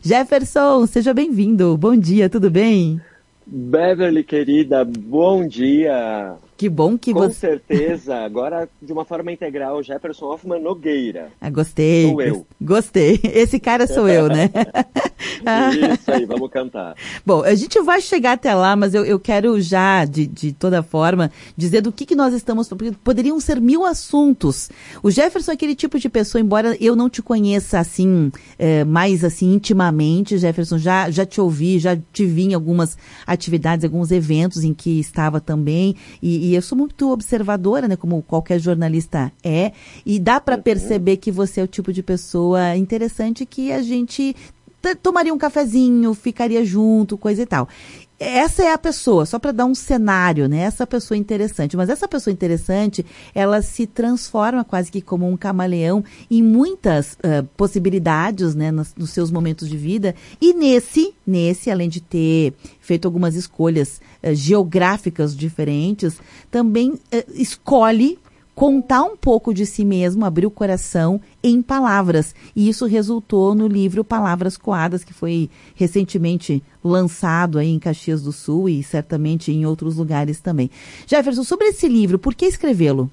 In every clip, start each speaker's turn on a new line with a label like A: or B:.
A: Jefferson, seja bem-vindo. Bom dia, tudo bem?
B: Beverly, querida, bom dia.
A: Que bom que
B: Com
A: você...
B: certeza, agora de uma forma integral, Jefferson Hoffman Nogueira.
A: Gostei.
B: Sou eu.
A: Gostei. Esse cara sou eu, né?
B: Isso aí, vamos cantar.
A: Bom, a gente vai chegar até lá, mas eu quero já, de toda forma, dizer do que nós estamos... Porque poderiam ser 1000 assuntos. O Jefferson é aquele tipo de pessoa, embora eu não te conheça assim, mais assim, intimamente, Jefferson, já te ouvi, já te vi em algumas atividades, alguns eventos em que estava também, e eu sou muito observadora, né, como qualquer jornalista é, e dá para perceber que você é o tipo de pessoa interessante que a gente tomaria um cafezinho, ficaria junto, coisa e tal. Essa é a pessoa, só para dar um cenário, né? Essa pessoa interessante. Mas essa pessoa interessante, ela se transforma quase que como um camaleão em muitas possibilidades, né? Nos seus momentos de vida. E nesse, além de ter feito algumas escolhas geográficas diferentes, também escolhe contar um pouco de si mesmo, abrir o coração em palavras. E isso resultou no livro Palavras Coadas, que foi recentemente lançado aí em Caxias do Sul e certamente em outros lugares também. Jefferson, sobre esse livro, por que escrevê-lo?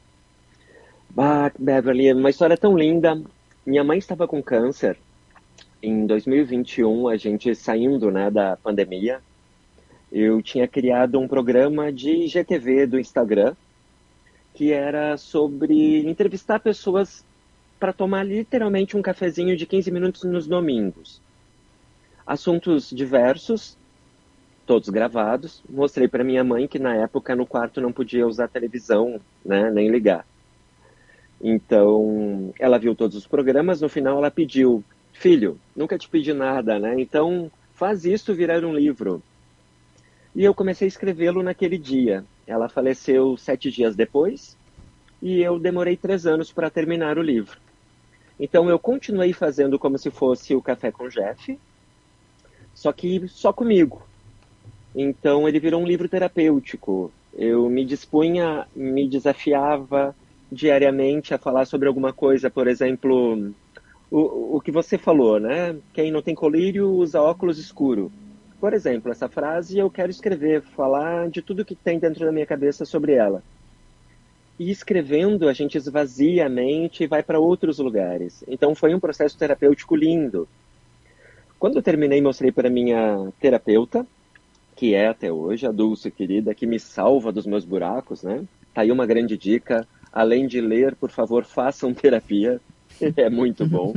B: Beverly, uma história tão linda. Minha mãe estava com câncer. Em 2021, a gente saindo, né, da pandemia, eu tinha criado um programa de IGTV do Instagram, que era sobre entrevistar pessoas para tomar literalmente um cafezinho de 15 minutos nos domingos. Assuntos diversos, todos gravados. Mostrei para minha mãe que na época no quarto não podia usar televisão, né, nem ligar. Então, ela viu todos os programas, no final ela pediu, filho, nunca te pedi nada, né? Então, faz isso virar um livro. E eu comecei a escrevê-lo naquele dia. Ela faleceu 7 dias depois e eu demorei 3 anos para terminar o livro. Então eu continuei fazendo como se fosse o Café com Jeff, só que só comigo. Então ele virou um livro terapêutico. Eu me dispunha, me desafiava diariamente a falar sobre alguma coisa, por exemplo, o que você falou, né? Quem não tem colírio usa óculos escuro. Por exemplo, essa frase eu quero escrever, falar de tudo que tem dentro da minha cabeça sobre ela. E escrevendo, a gente esvazia a mente e vai para outros lugares. Então foi um processo terapêutico lindo. Quando eu terminei, mostrei para minha terapeuta, que é até hoje, a Dulce querida, que me salva dos meus buracos, né? Tá aí uma grande dica. Além de ler, por favor, façam terapia. É muito bom.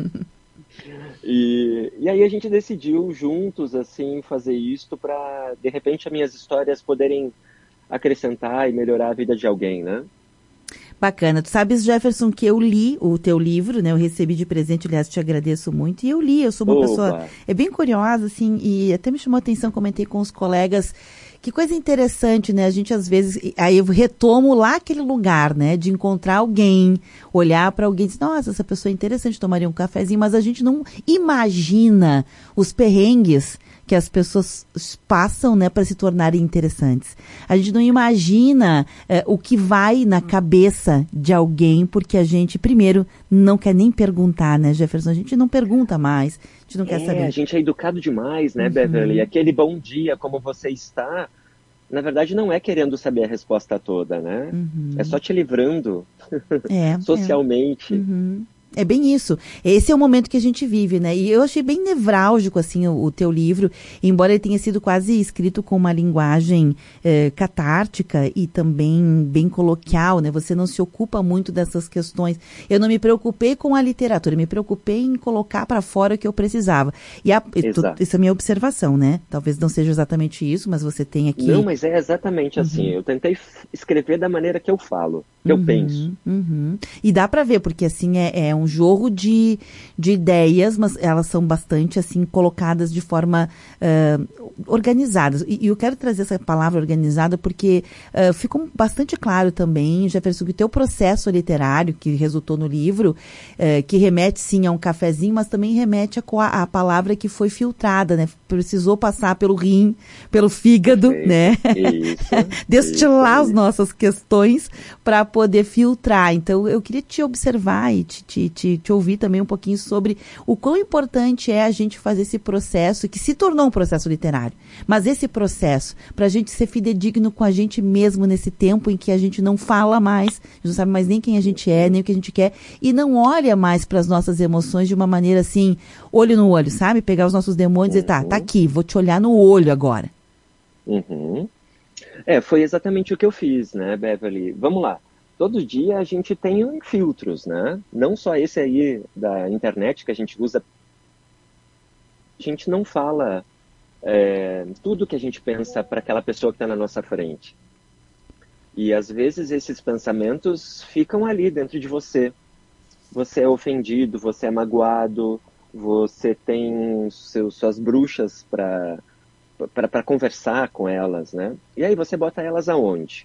B: E aí a gente decidiu juntos assim fazer isto para, de repente, as minhas histórias poderem acrescentar e melhorar a vida de alguém, né?
A: Bacana. Tu sabes, Jefferson, que eu li o teu livro, né? Eu recebi de presente, aliás, te agradeço muito. E eu li, eu sou uma pessoa bem curiosa, assim, e até me chamou a atenção, comentei com os colegas. Que coisa interessante, né? A gente às vezes, aí eu retomo lá aquele lugar, né? De encontrar alguém, olhar para alguém e dizer, nossa, essa pessoa é interessante, tomaria um cafezinho, mas a gente não imagina os perrengues que as pessoas passam, né, para se tornarem interessantes. A gente não imagina o que vai na cabeça de alguém, porque a gente, primeiro, não quer nem perguntar, né, Jefferson? A gente não pergunta mais, a gente não quer saber.
B: A gente é educado demais, né, Beverly? Aquele bom dia, como você está, na verdade não é querendo saber a resposta toda, né? É só te livrando socialmente.
A: É bem isso. Esse é o momento que a gente vive, né? E eu achei bem nevrálgico, assim, o teu livro, embora ele tenha sido quase escrito com uma linguagem catártica e também bem coloquial, né? Você não se ocupa muito dessas questões. Eu não me preocupei com a literatura, eu me preocupei em colocar para fora o que eu precisava. E essa é a minha observação, né? Talvez não seja exatamente isso, mas você tem aqui...
B: Não, mas é exatamente assim. Eu tentei escrever da maneira que eu falo, que eu penso.
A: E dá para ver, porque assim, é um jogo de ideias, mas elas são bastante assim colocadas de forma organizada. E eu quero trazer essa palavra organizada porque ficou bastante claro também, Jefferson, que o teu processo literário que resultou no livro, que remete sim a um cafezinho, mas também remete a palavra que foi filtrada, né? Precisou passar pelo rim, pelo fígado, né? Destilar as nossas questões para poder filtrar. Então, eu queria te observar e te te ouvir também um pouquinho sobre o quão importante é a gente fazer esse processo, que se tornou um processo literário, mas esse processo, para a gente ser fidedigno com a gente mesmo nesse tempo em que a gente não fala mais, a gente não sabe mais nem quem a gente é, nem o que a gente quer, e não olha mais para as nossas emoções de uma maneira assim, olho no olho, sabe? Pegar os nossos demônios e dizer, tá aqui, vou te olhar no olho agora.
B: Foi exatamente o que eu fiz, né, Beverly? Vamos lá. Todo dia a gente tem filtros, né? Não só esse aí da internet que a gente usa. A gente não fala tudo que a gente pensa para aquela pessoa que está na nossa frente. E às vezes esses pensamentos ficam ali dentro de você. Você é ofendido, você é magoado, você tem suas bruxas para conversar com elas, né? E aí você bota elas aonde?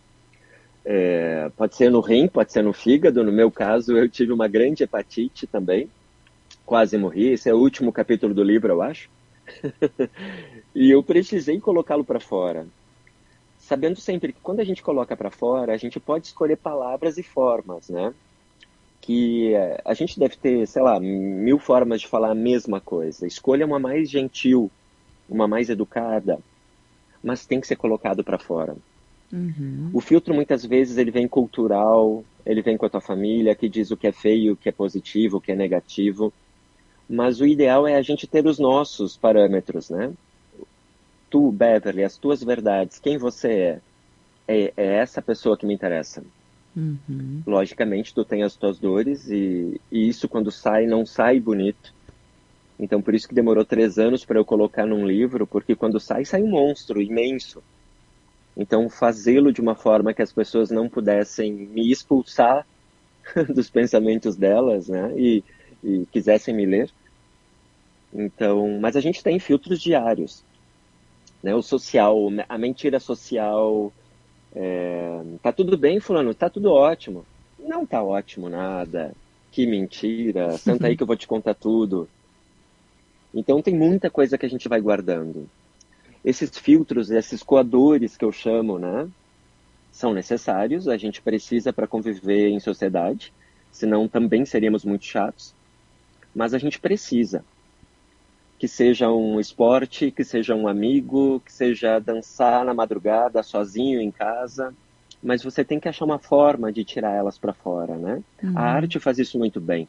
B: Pode ser no rim, pode ser no fígado. No meu caso, eu tive uma grande hepatite também. Quase morri. Esse é o último capítulo do livro, eu acho. E eu precisei colocá-lo para fora. Sabendo sempre que quando a gente coloca para fora, a gente pode escolher palavras e formas, né? Que a gente deve ter, sei lá, 1000 formas de falar a mesma coisa. Escolha uma mais gentil, uma mais educada, mas tem que ser colocado para fora. O filtro, muitas vezes, ele vem cultural, ele vem com a tua família, que diz o que é feio, o que é positivo, o que é negativo. Mas o ideal é a gente ter os nossos parâmetros, né? Tu, Beverly, as tuas verdades, quem você é essa pessoa que me interessa. Logicamente, tu tem as tuas dores e isso, quando sai, não sai bonito. Então, por isso que demorou 3 anos para eu colocar num livro, porque quando sai um monstro imenso. Então, fazê-lo de uma forma que as pessoas não pudessem me expulsar dos pensamentos delas, né? E quisessem me ler. Então, mas a gente tem filtros diários, né? O social, a mentira social. Tá tudo bem, fulano? Tá tudo ótimo. Não tá ótimo nada. Que mentira. Senta aí que eu vou te contar tudo. Então, tem muita coisa que a gente vai guardando. Esses filtros, esses coadores que eu chamo, né, são necessários, a gente precisa para conviver em sociedade, senão também seríamos muito chatos, mas a gente precisa. Que seja um esporte, que seja um amigo, que seja dançar na madrugada, sozinho em casa, mas você tem que achar uma forma de tirar elas para fora, né? A arte faz isso muito bem.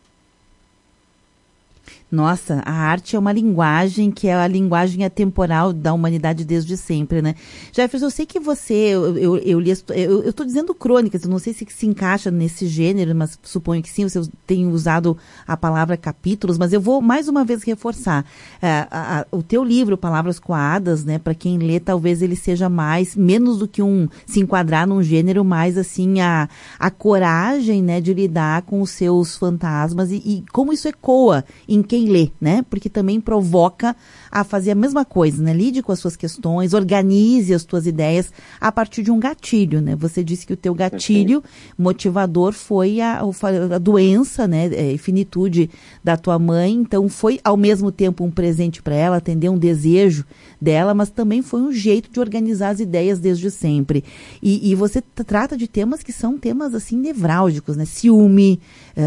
A: Nossa, a arte é uma linguagem que é a linguagem atemporal da humanidade desde sempre, né? Jefferson, eu sei que você, eu li, eu estou dizendo crônicas, eu não sei se encaixa nesse gênero, mas suponho que sim, você tem usado a palavra capítulos, mas eu vou mais uma vez reforçar. O teu livro, Palavras Coadas, né, para quem lê, talvez ele seja menos do que se enquadrar num gênero, mais assim, a coragem, né, de lidar com os seus fantasmas e como isso ecoa em quem lê, né? Porque também provoca a fazer a mesma coisa, né? Lide com as suas questões, organize as tuas ideias a partir de um gatilho, né? Você disse que o teu gatilho motivador foi a doença, né? Finitude da tua mãe, então foi ao mesmo tempo um presente para ela, atender um desejo dela, mas também foi um jeito de organizar as ideias desde sempre. E você trata de temas que são temas assim nevrálgicos, né? Ciúme,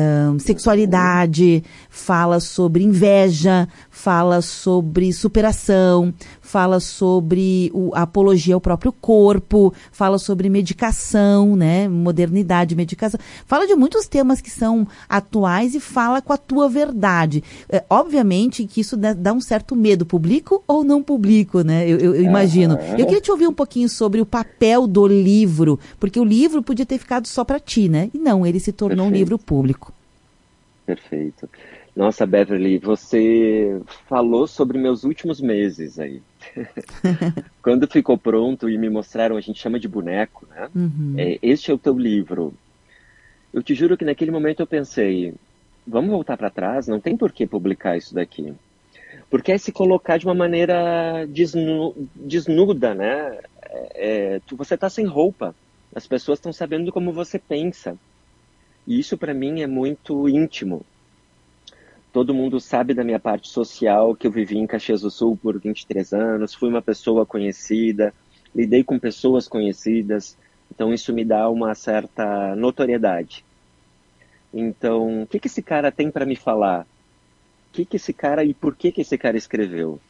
A: sexualidade, fala sobre inveja, fala sobre superação, fala sobre a apologia ao próprio corpo, fala sobre medicação, né? Modernidade, medicação. Fala de muitos temas que são atuais e fala com a tua verdade. Obviamente que isso dá um certo medo. Publico ou não publico, né? Eu imagino. Eu queria te ouvir um pouquinho sobre o papel do livro, porque o livro podia ter ficado só para ti, né? E não, ele se tornou um livro público.
B: Perfeito. Nossa, Beverly, você falou sobre meus últimos meses aí. Quando ficou pronto e me mostraram, a gente chama de boneco, né? Este é o teu livro. Eu te juro que naquele momento eu pensei, vamos voltar para trás? Não tem por que publicar isso daqui. Porque é se colocar de uma maneira desnuda, né? Você está sem roupa. As pessoas estão sabendo como você pensa. E isso para mim é muito íntimo. Todo mundo sabe da minha parte social, que eu vivi em Caxias do Sul por 23 anos, fui uma pessoa conhecida, lidei com pessoas conhecidas, então isso me dá uma certa notoriedade. Então, o que esse cara tem para me falar? O que esse cara e por que esse cara escreveu?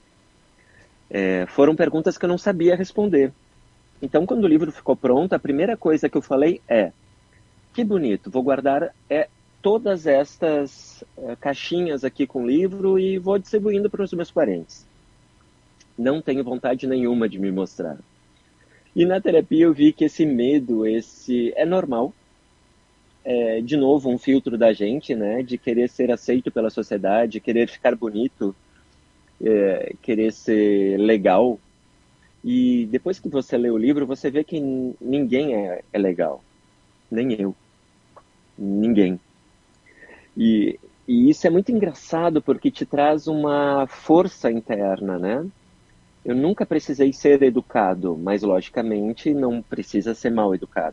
B: Foram perguntas que eu não sabia responder. Então, quando o livro ficou pronto, a primeira coisa que eu falei que bonito, vou guardar todas estas caixinhas aqui com o livro e vou distribuindo para os meus parentes. Não tenho vontade nenhuma de me mostrar. E na terapia eu vi que esse medo, é normal. De novo, um filtro da gente, né? De querer ser aceito pela sociedade, querer ficar bonito, querer ser legal. E depois que você lê o livro, você vê que ninguém é legal. Nem eu. Ninguém. E isso é muito engraçado porque te traz uma força interna, né? Eu nunca precisei ser educado, mas logicamente não precisa ser mal educado.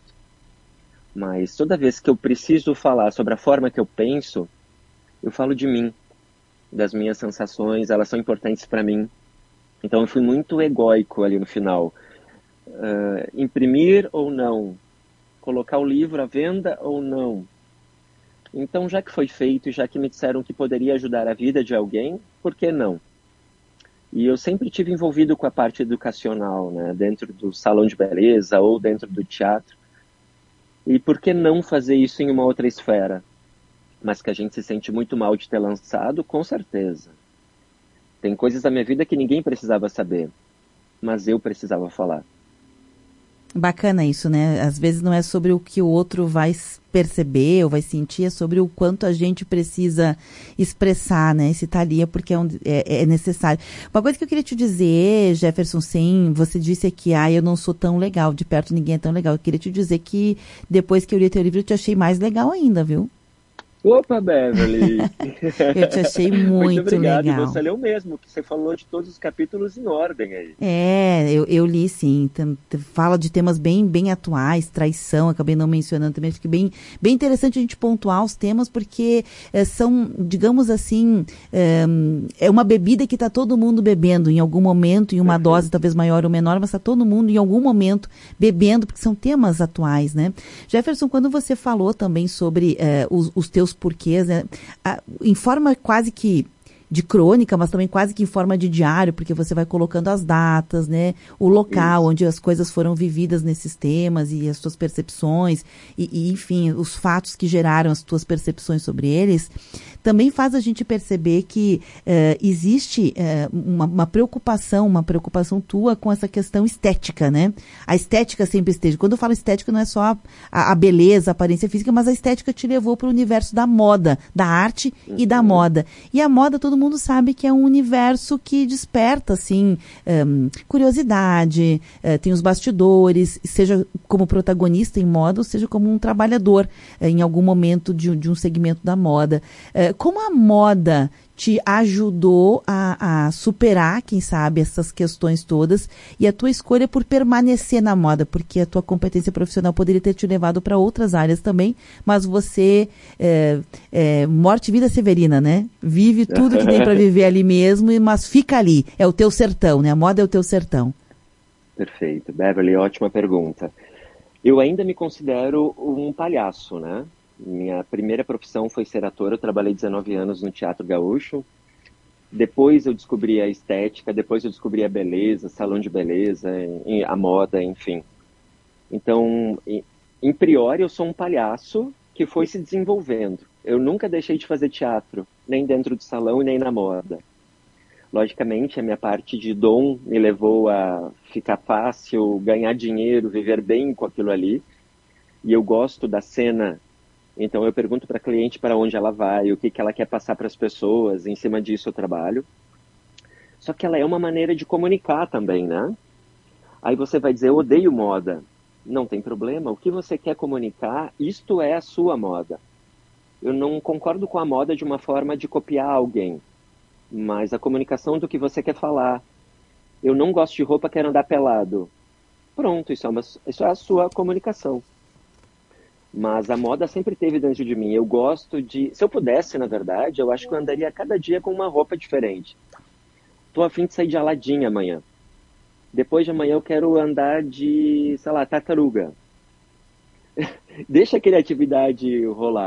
B: Mas toda vez que eu preciso falar sobre a forma que eu penso, eu falo de mim, das minhas sensações, elas são importantes para mim. Então eu fui muito egóico ali no final. Imprimir ou não? Colocar o livro à venda ou não? Então, já que foi feito, já que me disseram que poderia ajudar a vida de alguém, por que não? E eu sempre tive envolvido com a parte educacional, né? Dentro do salão de beleza ou dentro do teatro. E por que não fazer isso em uma outra esfera? Mas que a gente se sente muito mal de ter lançado, com certeza. Tem coisas da minha vida que ninguém precisava saber, mas eu precisava falar.
A: Bacana isso, né? Às vezes não é sobre o que o outro vai perceber ou vai sentir, é sobre o quanto a gente precisa expressar, né? Se tá ali é porque é necessário. Uma coisa que eu queria te dizer, Jefferson, sim, você disse aqui, eu não sou tão legal, de perto ninguém é tão legal. Eu queria te dizer que depois que eu li teu livro, eu te achei mais legal ainda, viu?
B: Opa, Beverly!
A: Eu te achei muito
B: obrigado.
A: legal.
B: E você leu mesmo, que você falou de todos os capítulos em ordem aí.
A: Eu li sim. Fala de temas bem atuais, traição, acabei não mencionando também. Fica bem interessante a gente pontuar os temas, porque são, digamos assim, é uma bebida que está todo mundo bebendo em algum momento, em uma dose talvez maior ou menor, mas está todo mundo em algum momento bebendo, porque são temas atuais, né? Jefferson, quando você falou também sobre os teus porquês, né? Em forma quase que de crônica, mas também quase que em forma de diário, porque você vai colocando as datas, né? O local onde as coisas foram vividas nesses temas e as suas percepções e enfim, os fatos que geraram as tuas percepções sobre eles, também faz a gente perceber que existe uma preocupação tua com essa questão estética, né? A estética sempre esteve. Quando eu falo estética, não é só a beleza, a aparência física, mas a estética te levou para o universo da moda, da arte e da moda. E a moda, todo mundo sabe que é um universo que desperta, assim, curiosidade, tem os bastidores, seja como protagonista em moda, ou seja como um trabalhador em algum momento de um segmento da moda. Como a moda te ajudou a superar, quem sabe, essas questões todas e a tua escolha por permanecer na moda, porque a tua competência profissional poderia ter te levado para outras áreas também, mas você, morte e vida severina, né? Vive tudo que tem para viver ali mesmo, mas fica ali, é o teu sertão, né? A moda é o teu sertão.
B: Perfeito. Beverly, ótima pergunta. Eu ainda me considero um palhaço, né? Minha primeira profissão foi ser ator, eu trabalhei 19 anos no Teatro Gaúcho. Depois eu descobri a estética, depois eu descobri a beleza, salão de beleza, a moda, enfim. Então, em priori, eu sou um palhaço que foi se desenvolvendo. Eu nunca deixei de fazer teatro, nem dentro do salão e nem na moda. Logicamente, a minha parte de dom me levou a ficar fácil, ganhar dinheiro, viver bem com aquilo ali. E eu gosto da cena. Então eu pergunto para a cliente para onde ela vai, o que ela quer passar para as pessoas, em cima disso eu trabalho. Só que ela é uma maneira de comunicar também, né? Aí você vai dizer, eu odeio moda. Não tem problema, o que você quer comunicar, isto é a sua moda. Eu não concordo com a moda de uma forma de copiar alguém, mas a comunicação do que você quer falar. Eu não gosto de roupa, quero andar pelado. Pronto, isso é a sua comunicação. Mas a moda sempre teve dentro de mim. Eu gosto de... Se eu pudesse, na verdade, eu acho que eu andaria cada dia com uma roupa diferente. Tô a fim de sair de Aladim amanhã. Depois de amanhã eu quero andar de, sei lá, tartaruga. Deixa a criatividade rolar.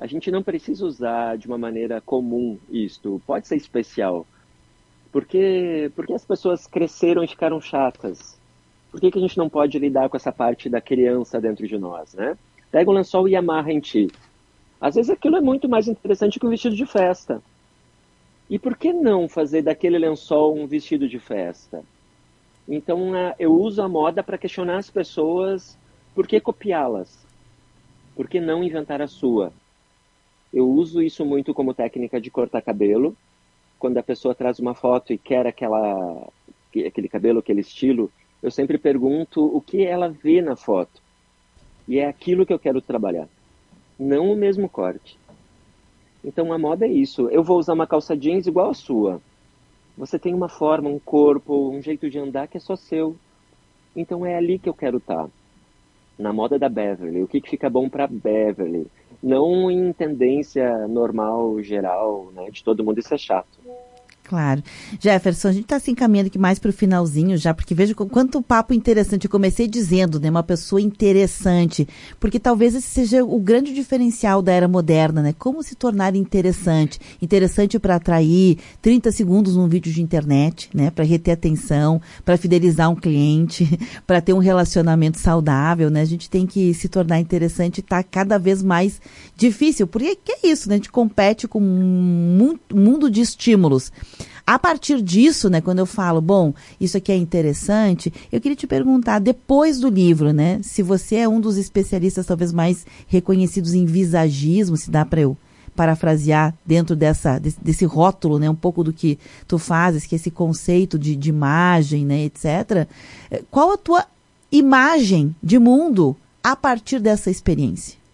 B: A gente não precisa usar de uma maneira comum isto, pode ser especial. Porque as pessoas cresceram e ficaram chatas? Por que a gente não pode lidar com essa parte da criança dentro de nós, né? Pega o lençol e amarra em ti. Às vezes aquilo é muito mais interessante que um vestido de festa. E por que não fazer daquele lençol um vestido de festa? Então eu uso a moda para questionar as pessoas, por que copiá-las? Por que não inventar a sua? Eu uso isso muito como técnica de cortar cabelo. Quando a pessoa traz uma foto e quer aquele cabelo, aquele estilo, eu sempre pergunto o que ela vê na foto. E é aquilo que eu quero trabalhar, não o mesmo corte. Então a moda é isso. Eu vou usar uma calça jeans igual a sua. Você tem uma forma, um corpo, um jeito de andar que é só seu. Então é ali que eu quero estar. Na moda da Beverly. O que fica bom para Beverly. Não em tendência normal, geral, né, de todo mundo. Isso é chato.
A: Claro. Jefferson, a gente está se encaminhando aqui mais para o finalzinho já, porque vejo quanto papo interessante. Eu comecei dizendo, né, uma pessoa interessante, porque talvez esse seja o grande diferencial da era moderna, né? Como se tornar interessante. Interessante para atrair 30 segundos num vídeo de internet, né? Para reter atenção, para fidelizar um cliente, para ter um relacionamento saudável, né? A gente tem que se tornar interessante e está cada vez mais difícil, porque é isso, né? A gente compete com um mundo de estímulos. A partir disso, né, quando eu falo, bom, isso aqui é interessante, eu queria te perguntar, depois do livro, né, se você é um dos especialistas talvez mais reconhecidos em visagismo, se dá para eu parafrasear dentro desse rótulo, né, um pouco do que tu fazes, que é esse conceito de imagem, né, etc. Qual a tua imagem de mundo a partir dessa experiência?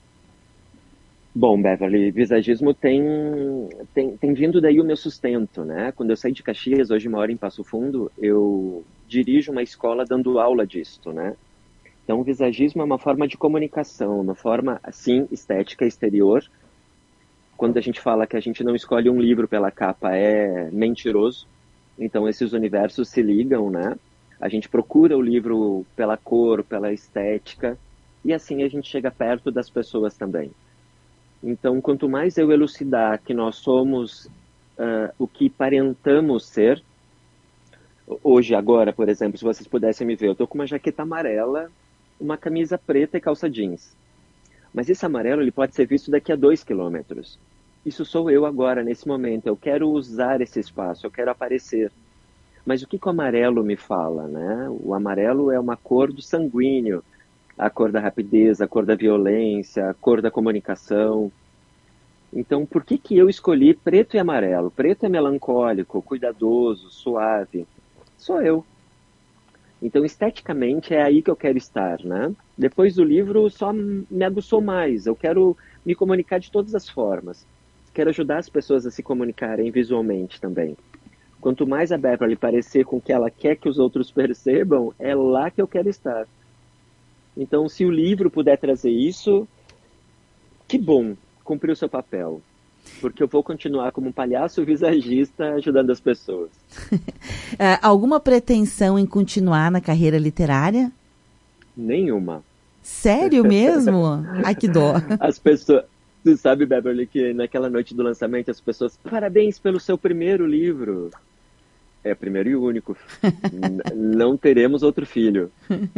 B: Bom, Beverly, visagismo tem vindo daí o meu sustento, né? Quando eu saí de Caxias, hoje moro em Passo Fundo, eu dirijo uma escola dando aula disto, né? Então, o visagismo é uma forma de comunicação, uma forma, assim, estética exterior. Quando a gente fala que a gente não escolhe um livro pela capa, é mentiroso. Então, esses universos se ligam, né? A gente procura o livro pela cor, pela estética, e assim a gente chega perto das pessoas também. Então, quanto mais eu elucidar que nós somos o que parentamos ser, hoje, agora, por exemplo, se vocês pudessem me ver, eu estou com uma jaqueta amarela, uma camisa preta e calça jeans. Mas esse amarelo ele pode ser visto daqui a 2 quilômetros. Isso sou eu agora, nesse momento. Eu quero usar esse espaço, eu quero aparecer. Mas o que o amarelo me fala, né? O amarelo é uma cor do sanguíneo, a cor da rapidez, a cor da violência, a cor da comunicação. Então, por que eu escolhi preto e amarelo? Preto é melancólico, cuidadoso, suave. Sou eu. Então, esteticamente, é aí que eu quero estar, né? Depois do livro, só me aguçou mais. Eu quero me comunicar de todas as formas. Quero ajudar as pessoas a se comunicarem visualmente também. Quanto mais a Beverly parecer com o que ela quer que os outros percebam, é lá que eu quero estar. Então, se o livro puder trazer isso, que bom, cumpriu o seu papel. Porque eu vou continuar como um palhaço visagista ajudando as pessoas.
A: Alguma pretensão em continuar na carreira literária?
B: Nenhuma.
A: Sério mesmo? Ai, que dó.
B: As pessoas... Tu sabe, Beverly, que naquela noite do lançamento as pessoas... Parabéns pelo seu primeiro livro. É, primeiro e único. Não teremos outro filho.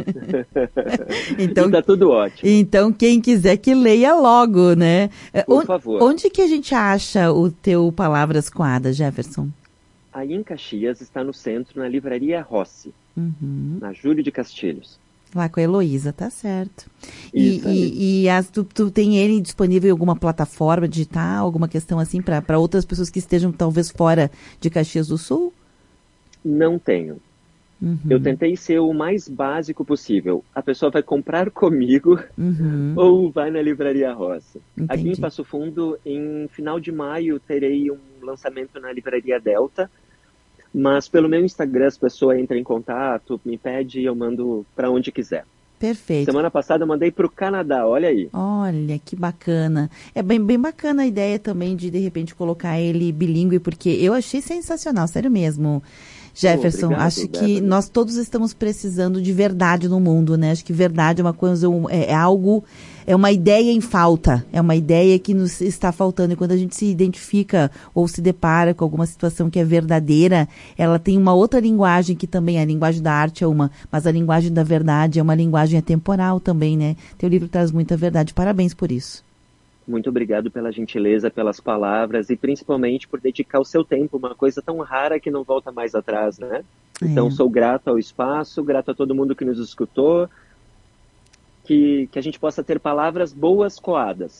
A: Então,
B: e tá tudo ótimo.
A: Então, quem quiser que leia logo, né?
B: Por favor.
A: Onde que a gente acha o teu Palavras com Ada, Jefferson?
B: Aí em Caxias, está no centro, na Livraria Rossi, na Júlio de Castilhos.
A: Lá com a Heloísa, tá certo.
B: Isso
A: e tu tem ele disponível em alguma plataforma digital, alguma questão assim, para outras pessoas que estejam talvez fora de Caxias do Sul?
B: Não tenho. Eu tentei ser o mais básico possível. A pessoa vai comprar comigo ou vai na Livraria Rossi.
A: Entendi.
B: Aqui em Passo Fundo, em final de maio, terei um lançamento na Livraria Delta. Mas pelo meu Instagram, as pessoas entram em contato, me pedem e eu mando para onde quiser.
A: Perfeito.
B: Semana passada eu mandei para o Canadá, olha aí.
A: Olha, que bacana. É bem bacana a ideia também de repente, colocar ele bilíngue, porque eu achei sensacional, sério mesmo. Jefferson,
B: Obrigado,
A: acho que
B: Débora.
A: nós todos estamos precisando de verdade no mundo, né? Acho que verdade é uma coisa, é algo, é uma ideia em falta, é uma ideia que nos está faltando. E quando a gente se identifica ou se depara com alguma situação que é verdadeira, ela tem uma outra linguagem, que também a linguagem da arte é uma, mas a linguagem da verdade é uma linguagem atemporal também, né? Teu livro traz muita verdade. Parabéns por isso.
B: Muito obrigado pela gentileza, pelas palavras e principalmente por dedicar o seu tempo, uma coisa tão rara que não volta mais atrás, né? Então, sou grato ao espaço, grato a todo mundo que nos escutou, que a gente possa ter palavras boas coadas.